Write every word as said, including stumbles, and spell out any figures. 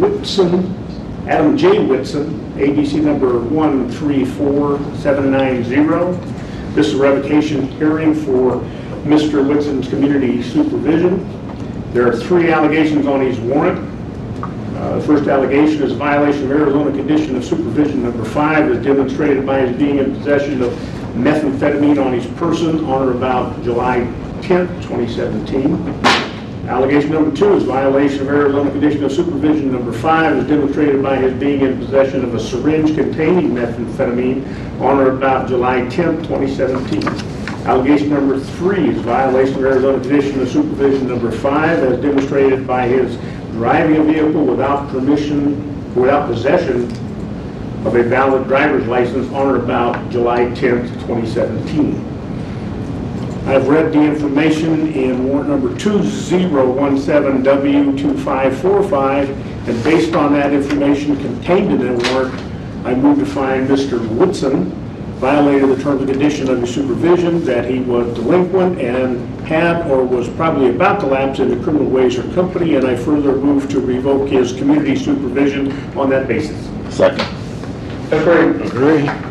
Whitson, Adam J. Whitson, A D C number one three four seven nine zero. This is a revocation hearing for Mister Whitson's community supervision. There are three allegations on his warrant. Uh, the first allegation is a violation of Arizona condition of supervision number five, as demonstrated by his being in possession of methamphetamine on his person on or about July tenth, twenty seventeen. Allegation number two is violation of Arizona condition of supervision number five, as demonstrated by his being in possession of a syringe containing methamphetamine on or about July tenth, twenty seventeen. Allegation number three is violation of Arizona condition of supervision number five, as demonstrated by his driving a vehicle without permission, without possession of a valid driver's license on or about July tenth, twenty seventeen. I've read the information in warrant number two zero one seven W two five four five, and based on that information contained in that warrant, I move to find Mister Whitson violated the terms and conditions of his supervision, that he was delinquent and had or was probably about to lapse into criminal ways or company, and I further move to revoke his community supervision on that basis. Second. Agree. Agree.